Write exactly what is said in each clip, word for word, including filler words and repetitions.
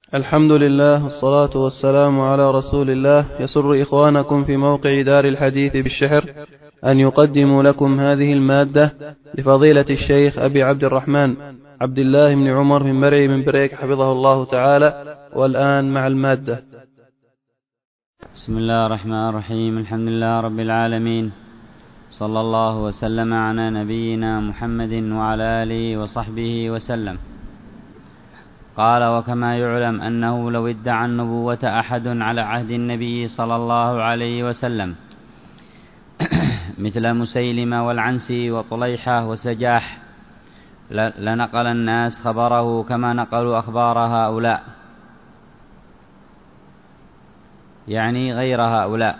الحمد لله والصلاة والسلام على رسول الله. يسر إخوانكم في موقع دار الحديث بالشحر أن يقدموا لكم هذه المادة لفضيلة الشيخ أبي عبد الرحمن عبد الله بن عمر من مرعي من بريك حفظه الله تعالى. والآن مع المادة. بسم الله الرحمن الرحيم. الحمد لله رب العالمين، صلى الله وسلم على نبينا محمد وعلى آله وصحبه وسلم. قال: وكما يعلم أنه لو ادعى النبوة أحد على عهد النبي صلى الله عليه وسلم مثل مسيلمة والعنسي وطليحة وسجاح لنقل الناس خبره كما نقلوا أخبار هؤلاء، يعني غير هؤلاء.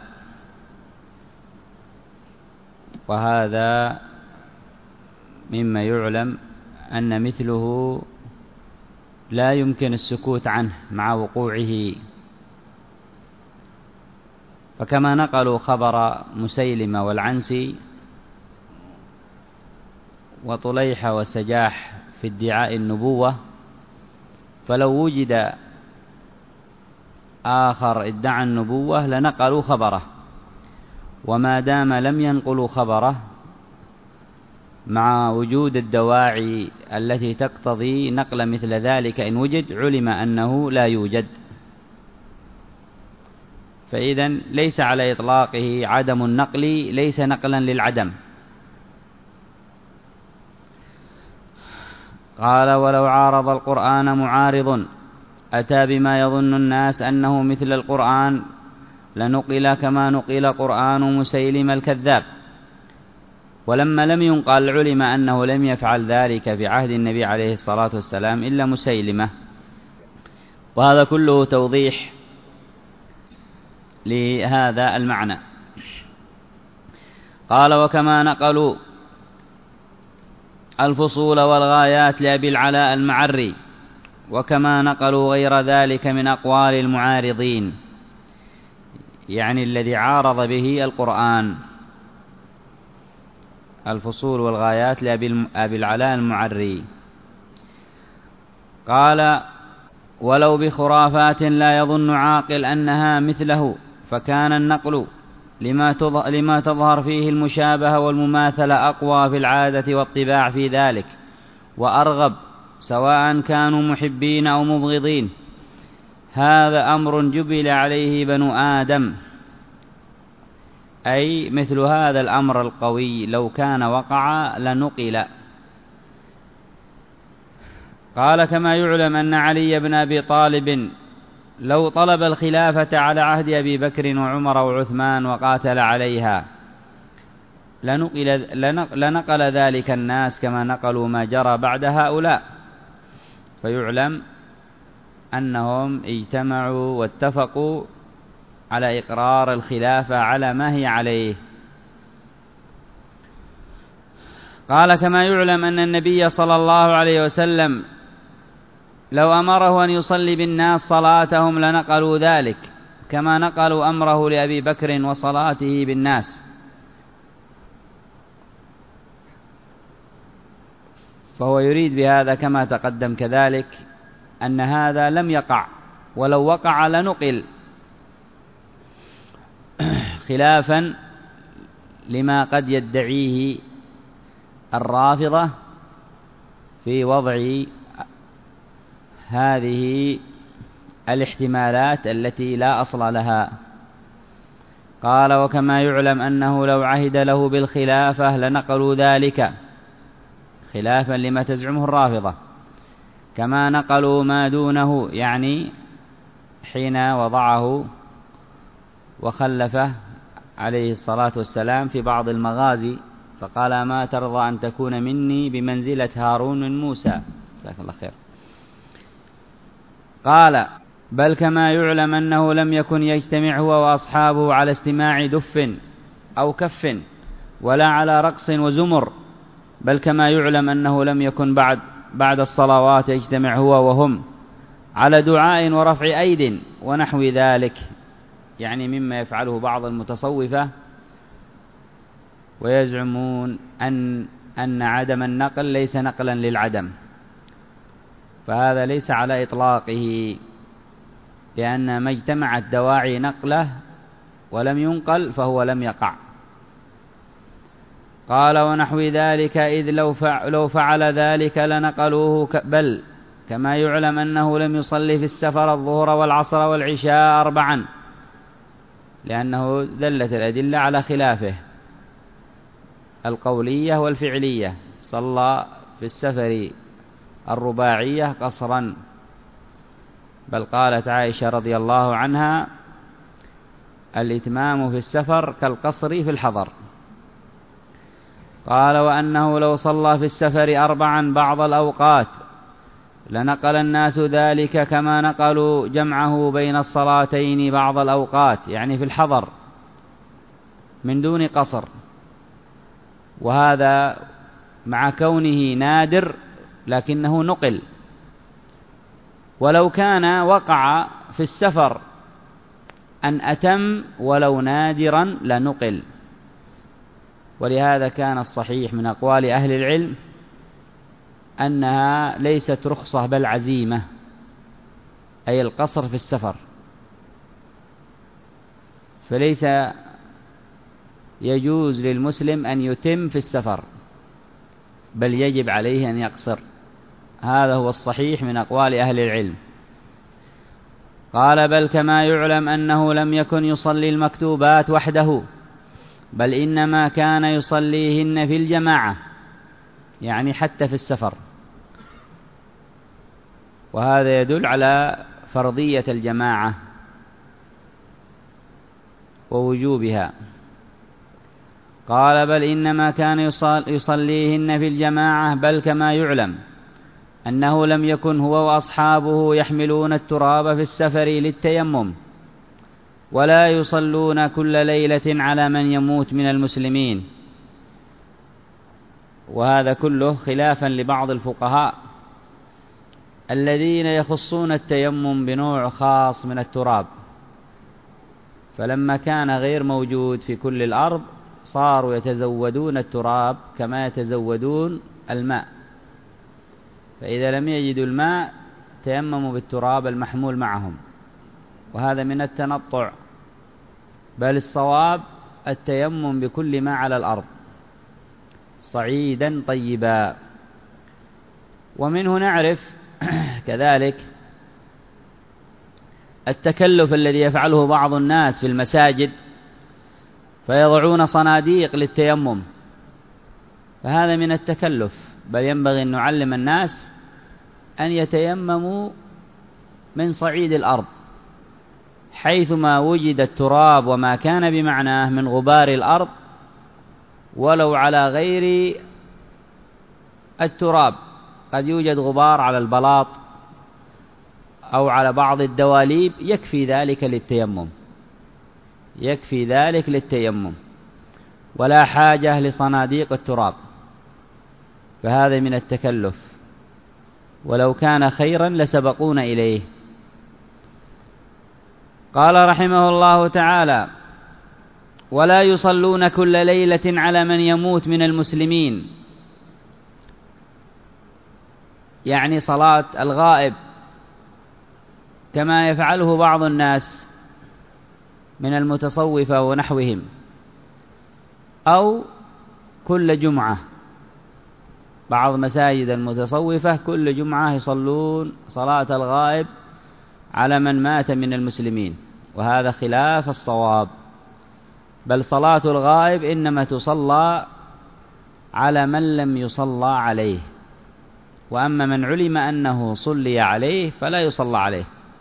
وهذا مما يعلم أن مثله لا يمكن السكوت عنه مع وقوعه. فكما نقلوا خبر مسيلمة والعنسي وطليحة وسجاح في ادعاء النبوة، فلو وجد آخر ادعى النبوة لنقلوا خبره، وما دام لم ينقلوا خبره مع وجود الدواعي التي تقتضي نقل مثل ذلك إن وجد، علم أنه لا يوجد. فإذن ليس على إطلاقه عدم النقل، ليس نقلا للعدم. قال: ولو عارض القرآن معارض أتى بما يظن الناس أنه مثل القرآن لنقل كما نقل قرآن مسيلم الكذاب. ولما لم ينقل علم أنه لم يفعل ذلك في عهد النبي عليه الصلاة والسلام إلا مسيلمة. وهذا كله توضيح لهذا المعنى. قال: وكما نقلوا الفصول والغايات لأبي العلاء المعري، وكما نقلوا غير ذلك من أقوال المعارضين، يعني الذي عارض به القرآن. الفصول والغايات لأبي العلاء المعري. قال: ولو بخرافات لا يظن عاقل أنها مثله، فكان النقل لما تظهر فيه المشابهة والمماثلة أقوى في العادة والطباع في ذلك، وأرغب، سواء كانوا محبين أو مبغضين. هذا أمر جبل عليه بنو آدم، أي مثل هذا الأمر القوي لو كان وقع لنقل. قال: كما يعلم أن علي بن أبي طالب لو طلب الخلافة على عهد أبي بكر وعمر وعثمان وقاتل عليها لنقل, لنقل ذلك الناس كما نقلوا ما جرى بعد هؤلاء. فيعلم أنهم اجتمعوا واتفقوا على إقرار الخلافة على ما هي عليه. قال: كما يعلم أن النبي صلى الله عليه وسلم لو أمره أن يصلي بالناس صلاتهم لنقلوا ذلك كما نقلوا أمره لأبي بكر وصلاته بالناس. فهو يريد بهذا كما تقدم كذلك أن هذا لم يقع، ولو وقع لنقل، خلافا لما قد يدعيه الرافضة في وضع هذه الاحتمالات التي لا أصل لها. قال: وكما يعلم أنه لو عهد له بالخلافة لنقلوا ذلك، خلافا لما تزعمه الرافضة، كما نقلوا ما دونه، يعني حين وضعه وخلفه عليه الصلاة والسلام في بعض المغازي، فقال: ما ترضى أن تكون مني بمنزلة هارون من موسى. جزاك الله خير. قال: بل كما يعلم أنه لم يكن يجتمع هو وأصحابه على استماع دف أو كف ولا على رقص وزمر، بل كما يعلم أنه لم يكن بعد بعد الصلوات يجتمع هو وهم على دعاء ورفع أيد ونحو ذلك، يعني مما يفعله بعض المتصوفة، ويزعمون أن أن عدم النقل ليس نقلا للعدم، فهذا ليس على إطلاقه. لأن ما اجتمعت دواعي نقله ولم ينقل فهو لم يقع. قال ونحو ذلك إذ لو فعل ذلك لنقلوه، بل كما يعلم أنه لم يصلي في السفر الظهر والعصر والعشاء أربعا، لأنه دلت الأدلة على خلافه القولية والفعلية. صلى في السفر الرباعية قصرا، بل قالت عائشة رضي الله عنها الإتمام في السفر كالقصر في الحضر. قال وأنه لو صلى في السفر أربعا بعض الأوقات لنقل الناس ذلك كما نقلوا جمعه بين الصلاتين بعض الأوقات، يعني في الحضر من دون قصر، وهذا مع كونه نادر لكنه نقل. ولو كان وقع في السفر أن أتم ولو نادرا لنقل. ولهذا كان الصحيح من أقوال أهل العلم أنها ليست رخصة بل عزيمة، أي القصر في السفر، فليس يجوز للمسلم أن يتم في السفر، بل يجب عليه أن يقصر. هذا هو الصحيح من أقوال أهل العلم. قال بل كما يعلم أنه لم يكن يصلي المكتوبات وحده، بل إنما كان يصليهن في الجماعة، يعني حتى في السفر، وهذا يدل على فرضية الجماعة ووجوبها. قال بل إنما كان يصليهن في الجماعة، بل كما يعلم أنه لم يكن هو وأصحابه يحملون التراب في السفر للتيمم، ولا يصلون كل ليلة على من يموت من المسلمين. وهذا كله خلافا لبعض الفقهاء الذين يخصون التيمم بنوع خاص من التراب، فلما كان غير موجود في كل الأرض صاروا يتزودون التراب كما يتزودون الماء، فإذا لم يجدوا الماء تيمموا بالتراب المحمول معهم، وهذا من التنطع، بل الصواب التيمم بكل ما على الأرض صعيدا طيبا. ومنه نعرف كذلك التكلف الذي يفعله بعض الناس في المساجد، فيضعون صناديق للتيمم، فهذا من التكلف، بل ينبغي أن نعلم الناس أن يتيمموا من صعيد الأرض حيثما وجد التراب وما كان بمعناه من غبار الأرض، ولو على غير التراب، قد يوجد غبار على البلاط أو على بعض الدواليب، يكفي ذلك للتيمم، يكفي ذلك للتيمم، ولا حاجة لصناديق التراب، فهذا من التكلف، ولو كان خيرا لسبقون إليه. قال رحمه الله تعالى ولا يصلون كل ليلة على من يموت من المسلمين، يعني صلاة الغائب كما يفعله بعض الناس من المتصوفة ونحوهم، أو كل جمعة. بعض مساجد المتصوفة كل جمعة يصلون صلاة الغائب على من مات من المسلمين، وهذا خلاف الصواب، بل صلاة الغائب إنما تصلى على من لم يصلى عليه، وأما من علم أنه صلي عليه فلا يصلى عليه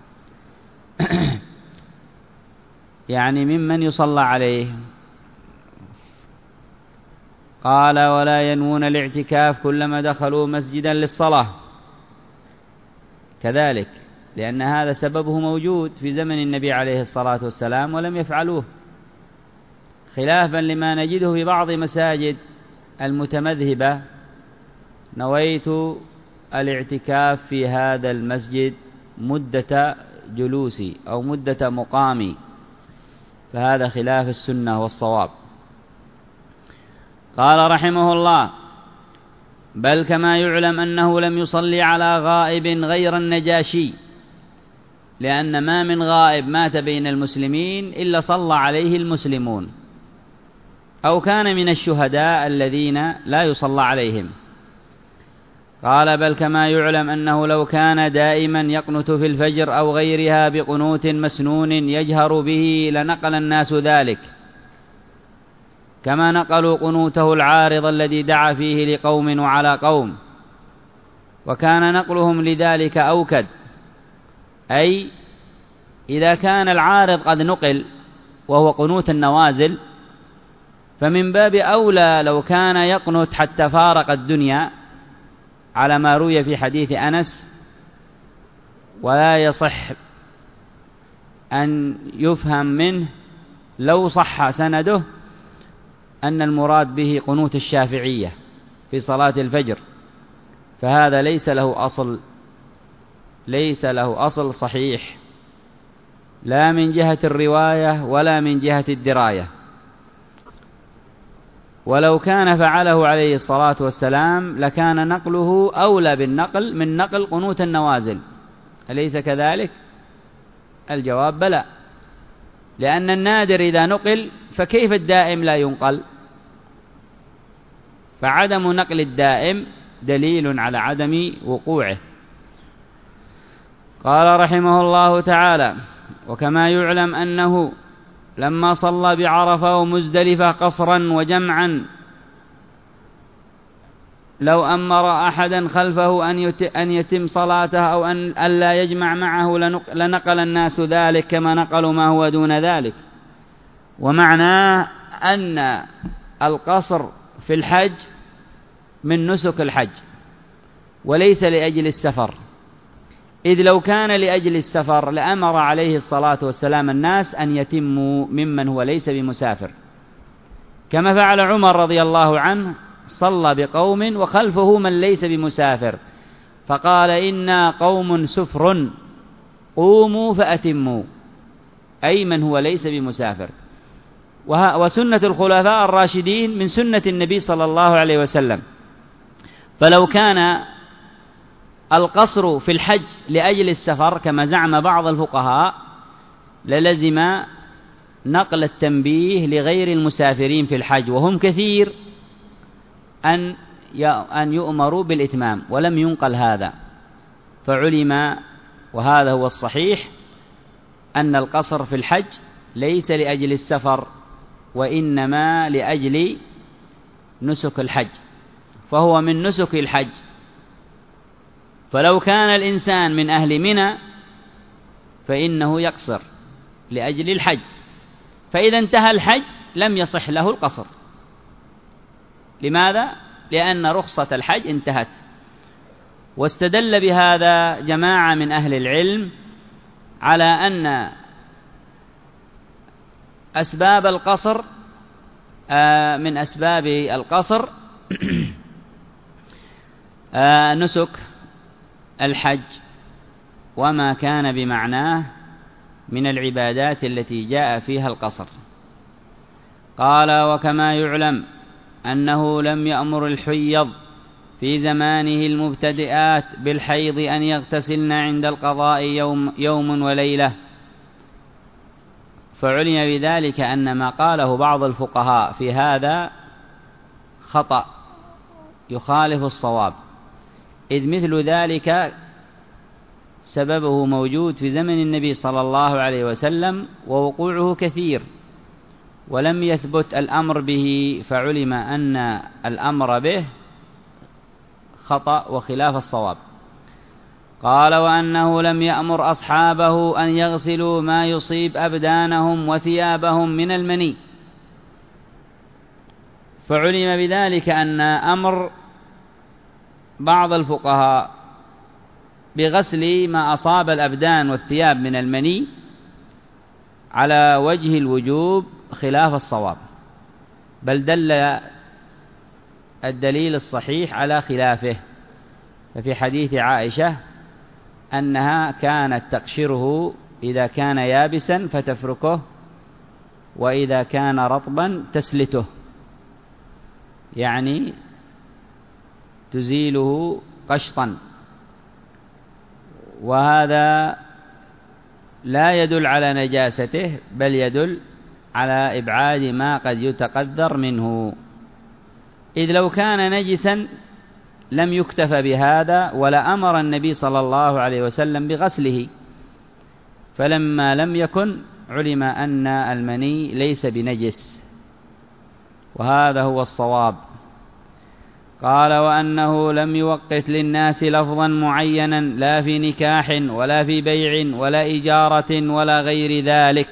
يعني ممن يصلى عليه. قال ولا ينوون الاعتكاف كلما دخلوا مسجدا للصلاة، كذلك لأن هذا سببه موجود في زمن النبي عليه الصلاة والسلام ولم يفعلوه، خلافا لما نجده في بعض مساجد المتمذهبة: نويت الاعتكاف في هذا المسجد مدة جلوسي أو مدة مقامي، فهذا خلاف السنة والصواب. قال رحمه الله بل كما يعلم أنه لم يصلي على غائب غير النجاشي، لأن ما من غائب مات بين المسلمين إلا صلى عليه المسلمون، أو كان من الشهداء الذين لا يصلى عليهم. قال: بل كما يعلم أنه لو كان دائما يقنت في الفجر أو غيرها بقنوت مسنون يجهر به لنقل الناس ذلك، كما نقلوا قنوته العارض الذي دعا فيه لقوم وعلى قوم، وكان نقلهم لذلك أوكد. أي إذا كان العارض قد نقل وهو قنوت النوازل، فمن باب أولى لو كان يقنت حتى فارق الدنيا، على ما روي في حديث أنس، ولا يصح أن يفهم منه لو صح سنده أن المراد به قنوت الشافعية في صلاة الفجر، فهذا ليس له أصل ليس له أصل صحيح، لا من جهة الرواية ولا من جهة الدراية. ولو كان فعله عليه الصلاة والسلام لكان نقله أولى بالنقل من نقل قنوت النوازل، أليس كذلك؟ الجواب بلى، لأن النادر إذا نقل فكيف الدائم لا ينقل؟ فعدم نقل الدائم دليل على عدم وقوعه. قال رحمه الله تعالى: وكما يعلم أنه لما صلى بعرفة ومزدلفة قصرا وجمعا لو أمر أحدا خلفه أن يتم صلاته أو أن لا يجمع معه لنقل الناس ذلك كما نقلوا ما هو دون ذلك. ومعناه أن القصر في الحج من نسك الحج وليس لأجل السفر، إذ لو كان لأجل السفر لأمر عليه الصلاة والسلام الناس أن يتموا ممن هو ليس بمسافر، كما فعل عمر رضي الله عنه، صلى بقوم وخلفه من ليس بمسافر، فقال: إنا قوم سفر قوموا فأتموا، أي من هو ليس بمسافر. وسنة الخلفاء الراشدين من سنة النبي صلى الله عليه وسلم، فلو كان القصر في الحج لأجل السفر كما زعم بعض الفقهاء للزم نقل التنبيه لغير المسافرين في الحج، وهم كثير، أن أن يؤمروا بالإتمام، ولم ينقل هذا، فعلم وهذا هو الصحيح أن القصر في الحج ليس لأجل السفر وإنما لأجل نسك الحج، فهو من نسك الحج. فلو كان الإنسان من أهل منى فإنه يقصر لأجل الحج، فإذا انتهى الحج لم يصح له القصر. لماذا؟ لأن رخصة الحج انتهت. واستدل بهذا جماعة من أهل العلم على أن أسباب القصر من أسباب القصر نسك الحج وما كان بمعناه من العبادات التي جاء فيها القصر. قال: وكما يعلم أنه لم يأمر الحيض في زمانه المبتدئات بالحيض أن يغتسلن عند القضاء يوم, يوم وليلة، فعلم بذلك أن ما قاله بعض الفقهاء في هذا خطأ يخالف الصواب، إذ مثل ذلك سببه موجود في زمن النبي صلى الله عليه وسلم ووقوعه كثير، ولم يثبت الأمر به، فعلم أن الأمر به خطأ وخلاف الصواب. قال: وأنه لم يأمر أصحابه أن يغسلوا ما يصيب أبدانهم وثيابهم من المني، فعلم بذلك أن أمر بعض الفقهاء بغسل ما أصاب الأبدان والثياب من المني على وجه الوجوب خلاف الصواب، بل دل الدليل الصحيح على خلافه. ففي حديث عائشة أنها كانت تقشره إذا كان يابسا فتفركه، وإذا كان رطبا تسلته، يعني تزيله قشطا. وهذا لا يدل على نجاسته، بل يدل على إبعاد ما قد يتقدر منه، إذ لو كان نجسا لم يكتف بهذا، ولا أمر النبي صلى الله عليه وسلم بغسله، فلما لم يكن علم أن المني ليس بنجس، وهذا هو الصواب. قال: وأنه لم يوقت للناس لفظا معينا، لا في نكاح ولا في بيع ولا إجارة ولا غير ذلك،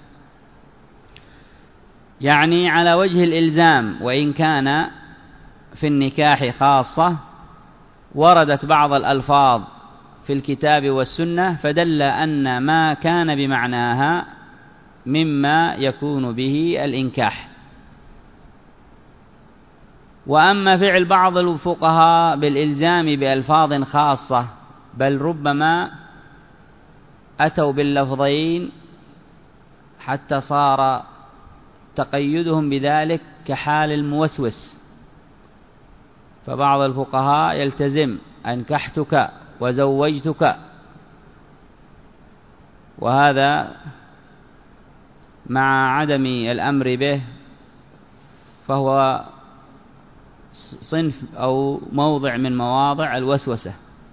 يعني على وجه الإلزام، وإن كان في النكاح خاصة وردت بعض الألفاظ في الكتاب والسنة فدل أن ما كان بمعناها مما يكون به الإنكاح. وأما فعل بعض الفقهاء بالإلزام بألفاظ خاصة، بل ربما أتوا باللفظين حتى صار تقيدهم بذلك كحال الموسوس، فبعض الفقهاء يلتزم أنكحتك وزوجتك، وهذا مع عدم الأمر به فهو صنف أو موضع من مواضع الوسوسة.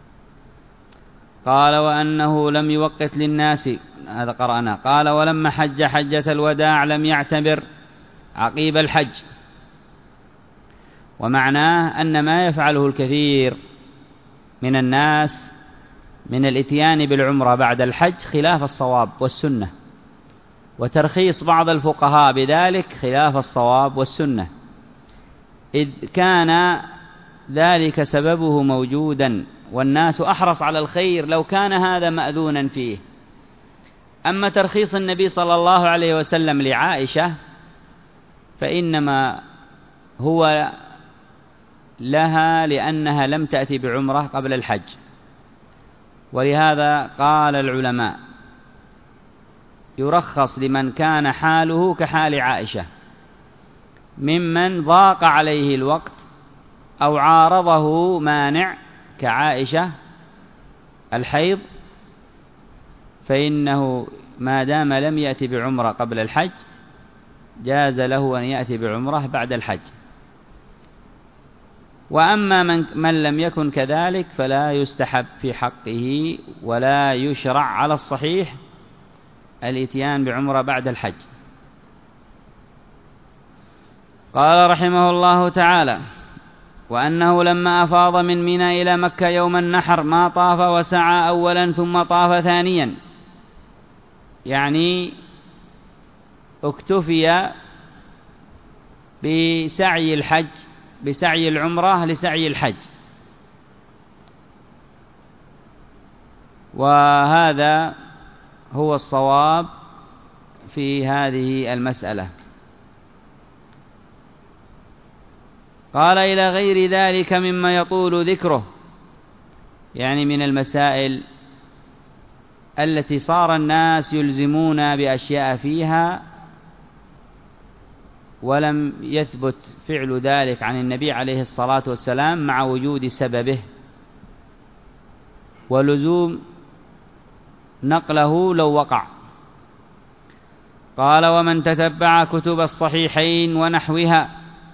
قال: وأنه لم يوقت للناس، هذا قرأنا. قال: ولما حج حجة الوداع لم يعتبر عقيب الحج، ومعناه أن ما يفعله الكثير من الناس من الاتيان بالعمرة بعد الحج خلاف الصواب والسنة، وترخيص بعض الفقهاء بذلك خلاف الصواب والسنة، إذ كان ذلك سببه موجودا والناس أحرص على الخير لو كان هذا مأذونا فيه. أما ترخيص النبي صلى الله عليه وسلم لعائشة فإنما هو لها لأنها لم تأتي بعمرة قبل الحج، ولهذا قال العلماء: يرخص لمن كان حاله كحال عائشة، ممن ضاق عليه الوقت أو عارضه مانع كعائشة الحيض، فإنه ما دام لم يأتي بعمرة قبل الحج جاز له أن يأتي بعمرة بعد الحج. وأما من, من لم يكن كذلك فلا يستحب في حقه ولا يشرع على الصحيح الاتيان بعمرة بعد الحج. قال رحمه الله تعالى: وأنه لما أفاض من منى إلى مكة يوم النحر ما طاف وسعى أولا ثم طاف ثانيا، يعني اكتفي بسعي الحج بسعي العمرة لسعي الحج، وهذا هو الصواب في هذه المسألة. قال: إلى غير ذلك مما يطول ذكره، يعني من المسائل التي صار الناس يلزمون بأشياء فيها ولم يثبت فعل ذلك عن النبي عليه الصلاة والسلام مع وجود سببه ولزوم نقله لو وقع. قال: ومن تتبع كتب الصحيحين ونحوها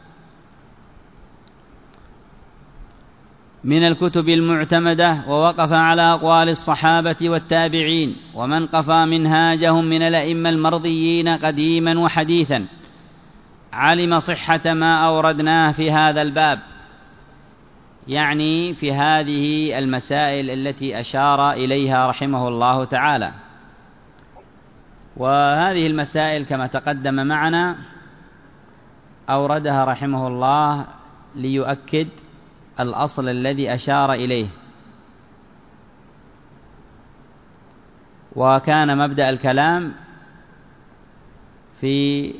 من الكتب المعتمدة ووقف على أقوال الصحابة والتابعين ومن قفى منهاجهم من الأئمة المرضيين قديما وحديثا علم صحة ما أوردناه في هذا الباب، يعني في هذه المسائل التي أشار إليها رحمه الله تعالى. وهذه المسائل كما تقدم معنا أوردها رحمه الله ليؤكد الأصل الذي أشار إليه، وكان مبدأ الكلام في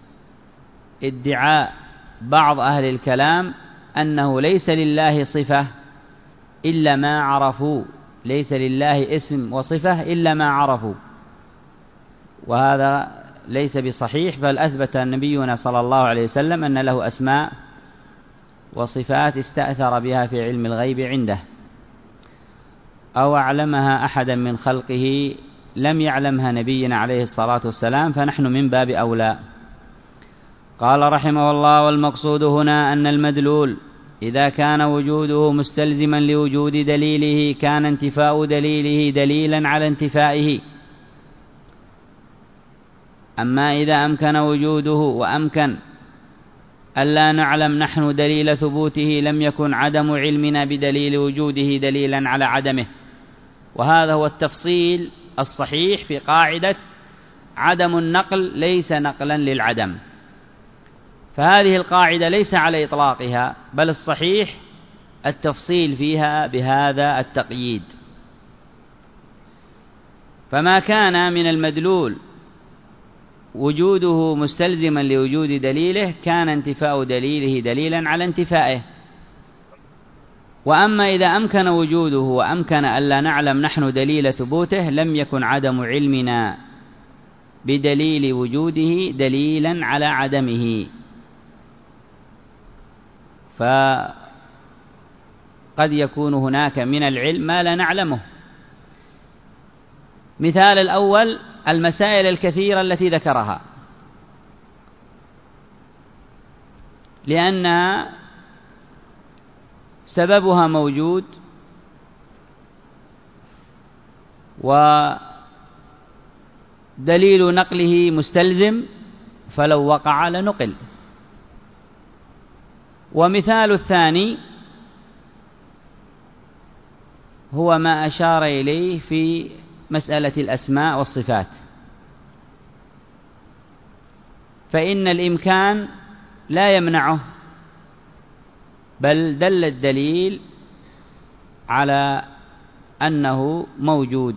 ادعاء بعض أهل الكلام أنه ليس لله صفة إلا ما عرفوا، ليس لله اسم وصفة إلا ما عرفوا، وهذا ليس بصحيح، بل أثبت نبينا صلى الله عليه وسلم أن له أسماء وصفات استأثر بها في علم الغيب عنده أو أعلمها أحدا من خلقه لم يعلمها نبينا عليه الصلاة والسلام فنحن من باب أولى. قال رحمه الله: والمقصود هنا أن المدلول إذا كان وجوده مستلزما لوجود دليله كان انتفاء دليله دليلا على انتفائه. أما إذا أمكن وجوده وأمكن ألا نعلم نحن دليل ثبوته لم يكن عدم علمنا بدليل وجوده دليلا على عدمه. وهذا هو التفصيل الصحيح في قاعدة عدم النقل ليس نقلا للعدم. فهذه القاعدة ليس على إطلاقها، بل الصحيح التفصيل فيها بهذا التقييد. فما كان من المدلول وجوده مستلزما لوجود دليله كان انتفاء دليله دليلا على انتفائه. وأما إذا أمكن وجوده وأمكن ألا نعلم نحن دليل ثبوته لم يكن عدم علمنا بدليل وجوده دليلا على عدمه. فقد يكون هناك من العلم ما لا نعلمه. مثال الأول المسائل الكثيرة التي ذكرها، لأن سببها موجود ودليل نقله مستلزم، فلو وقع لنقل. ومثال الثاني هو ما أشار إليه في مسألة الأسماء والصفات، فإن الإمكان لا يمنعه، بل دل الدليل على أنه موجود.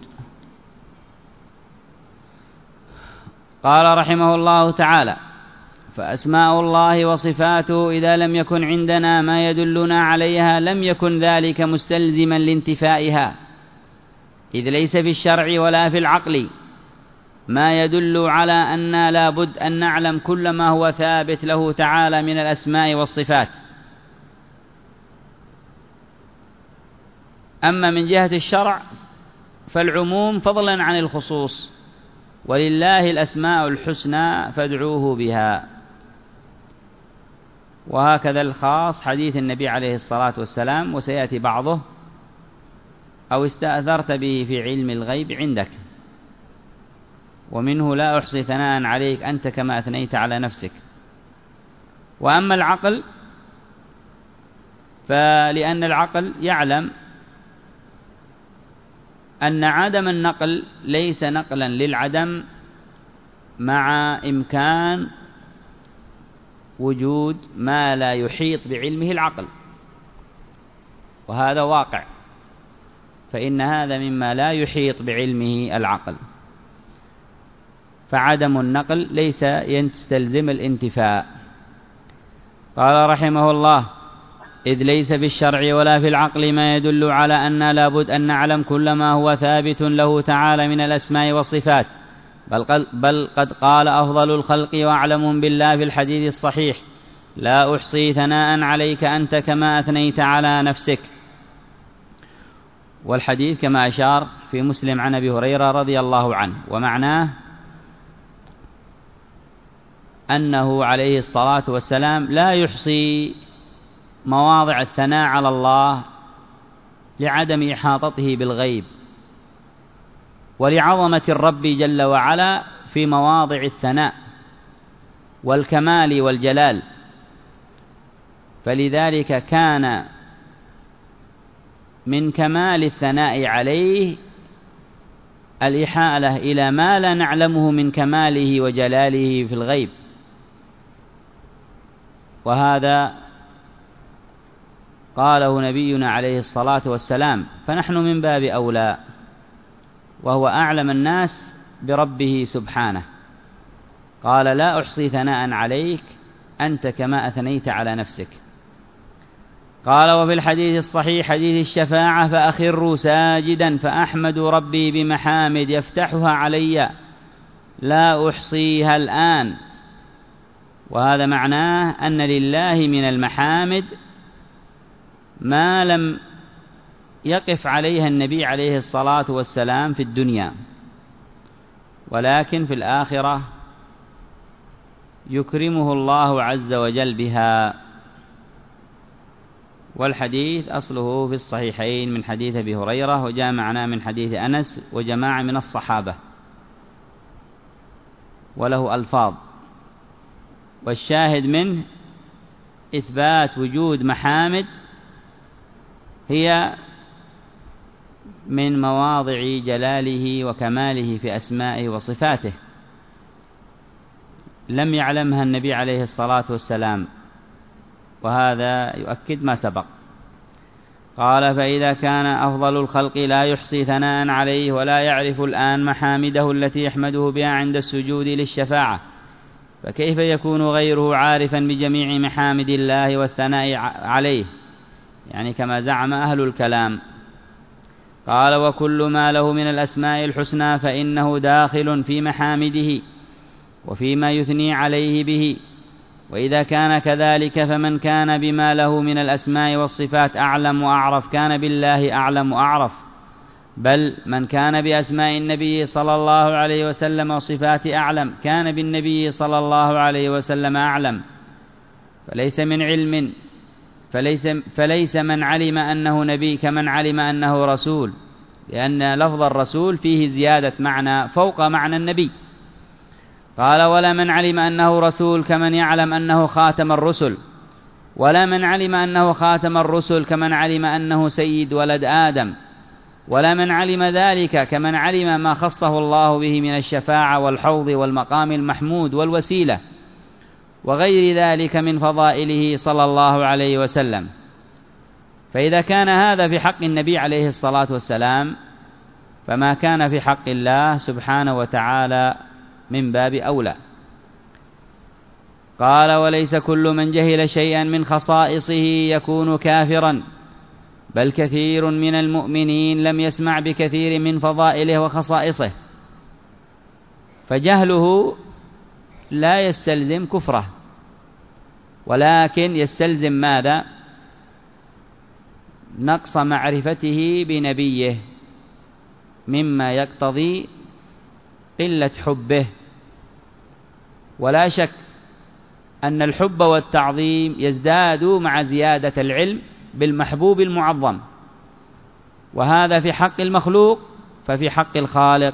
قال رحمه الله تعالى: فأسماء الله وصفاته إذا لم يكن عندنا ما يدلنا عليها لم يكن ذلك مستلزما لانتفائها، إذ ليس في الشرع ولا في العقل ما يدل على أن لا بد أن نعلم كل ما هو ثابت له تعالى من الأسماء والصفات. أما من جهة الشرع فالعموم فضلا عن الخصوص، ولله الأسماء الحسنى فادعوه بها. وهكذا الخاص حديث النبي عليه الصلاة والسلام، وسيأتي بعضه: أو استأثرت به في علم الغيب عندك، ومنه لا أحصي ثناء عليك أنت كما أثنيت على نفسك. وأما العقل فلأن العقل يعلم أن عدم النقل ليس نقلا للعدم مع إمكان وجود ما لا يحيط بعلمه العقل، وهذا واقع، فإن هذا مما لا يحيط بعلمه العقل، فعدم النقل ليس يستلزم الانتفاء. قال رحمه الله: إذ ليس في الشرع ولا في العقل ما يدل على أن لا بد أن نعلم كل ما هو ثابت له تعالى من الأسماء والصفات، بل, بل قد قال أفضل الخلق وأعلم بالله في الحديث الصحيح: لا أحصي ثناء عليك أنت كما أثنيت على نفسك. والحديث كما أشار في مسلم عن أبي هريرة رضي الله عنه، ومعناه أنه عليه الصلاة والسلام لا يحصي مواضع الثناء على الله لعدم إحاطته بالغيب، ولعظمة الرب جل وعلا في مواضع الثناء والكمال والجلال. فلذلك كان من كمال الثناء عليه الإحالة إلى ما لا نعلمه من كماله وجلاله في الغيب، وهذا قاله نبينا عليه الصلاة والسلام، فنحن من باب أولى، وهو أعلم الناس بربه سبحانه. قال: لا أحصي ثناء عليك أنت كما أثنيت على نفسك. قال: وفي الحديث الصحيح حديث الشفاعة: فأخر ساجدا فأحمد ربي بمحامد يفتحها علي لا أحصيها الآن. وهذا معناه أن لله من المحامد ما لم يقف عليها النبي عليه الصلاة والسلام في الدنيا، ولكن في الآخرة يكرمه الله عز وجل بها. والحديث أصله في الصحيحين من حديث أبي هريرة، وجاء معنا من حديث أنس وجماعة من الصحابة، وله ألفاظ. والشاهد منه إثبات وجود محامد هي من مواضع جلاله وكماله في أسمائه وصفاته، لم يعلمها النبي عليه الصلاة والسلام، وهذا يؤكد ما سبق. قال: فإذا كان أفضل الخلق لا يحصي ثناء عليه ولا يعرف الآن محامده التي يحمده بها عند السجود للشفاعة، فكيف يكون غيره عارفا بجميع محامد الله والثناء عليه، يعني كما زعم أهل الكلام. قال: وكل ما له من الأسماء الحسنى فإنه داخل في محامده وفيما يثني عليه به. وإذا كان كذلك فمن كان بما له من الأسماء والصفات أعلم وأعرف كان بالله أعلم وأعرف، بل من كان بأسماء النبي صلى الله عليه وسلم وصفاته أعلم كان بالنبي صلى الله عليه وسلم أعلم. فليس من علم فليس, فليس من علم أنه نبي كمن علم أنه رسول، لأن لفظ الرسول فيه زيادة معنى فوق معنى النبي. قال: ولا من علم أنه رسول كمن يعلم أنه خاتم الرسل، ولا من علم أنه خاتم الرسل كمن علم أنه سيد ولد آدم، ولا من علم ذلك كمن علم ما خصه الله به من الشفاعة والحوض والمقام المحمود والوسيلة وغير ذلك من فضائله صلى الله عليه وسلم. فإذا كان هذا في حق النبي عليه الصلاة والسلام، فما كان في حق الله سبحانه وتعالى من باب أولى. قال: وليس كل من جهل شيئا من خصائصه يكون كافرا، بل كثير من المؤمنين لم يسمع بكثير من فضائله وخصائصه، فجهله لا يستلزم كفره، ولكن يستلزم ماذا؟ نقص معرفته بنبيه، مما يقتضي قلة حبه. ولا شك أن الحب والتعظيم يزداد مع زيادة العلم بالمحبوب المعظم، وهذا في حق المخلوق، ففي حق الخالق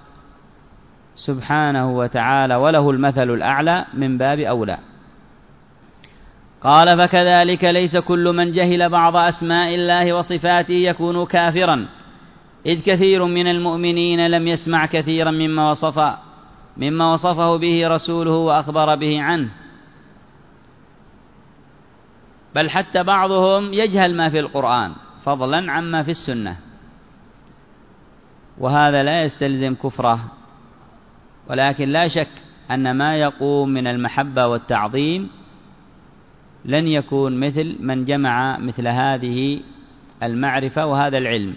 سبحانه وتعالى وله المثل الأعلى من باب أولى. قال: فكذلك ليس كل من جهل بعض أسماء الله وصفاته يكون كافرا، إذ كثير من المؤمنين لم يسمع كثيرا مما وصف مما وصفه به رسوله وأخبر به عنه، بل حتى بعضهم يجهل ما في القرآن فضلا عما في السنة، وهذا لا يستلزم كفره. ولكن لا شك أن ما يقوم من المحبة والتعظيم لن يكون مثل من جمع مثل هذه المعرفة وهذا العلم.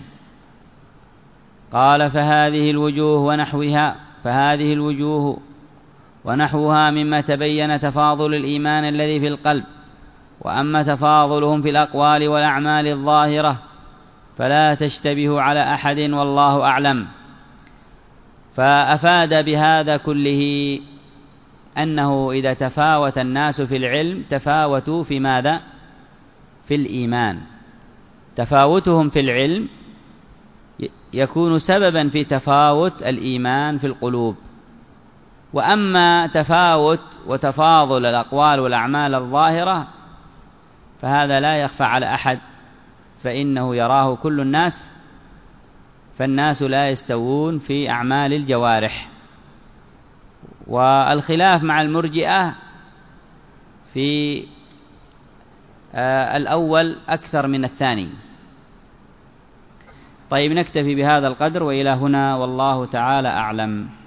قال: فهذه الوجوه ونحوها فهذه الوجوه ونحوها مما تبين تفاضل الإيمان الذي في القلب، وأما تفاضلهم في الأقوال والأعمال الظاهرة فلا تشتبه على أحد والله أعلم. فأفاد بهذا كله أنه إذا تفاوت الناس في العلم تفاوتوا في ماذا؟ في الإيمان. تفاوتهم في العلم يكون سببا في تفاوت الإيمان في القلوب. وأما تفاوت وتفاضل الأقوال والأعمال الظاهرة فهذا لا يخفى على أحد، فإنه يراه كل الناس، فالناس لا يستوون في أعمال الجوارح. والخلاف مع المرجئة في الأول أكثر من الثاني. طيب، نكتفي بهذا القدر وإلى هنا، والله تعالى أعلم.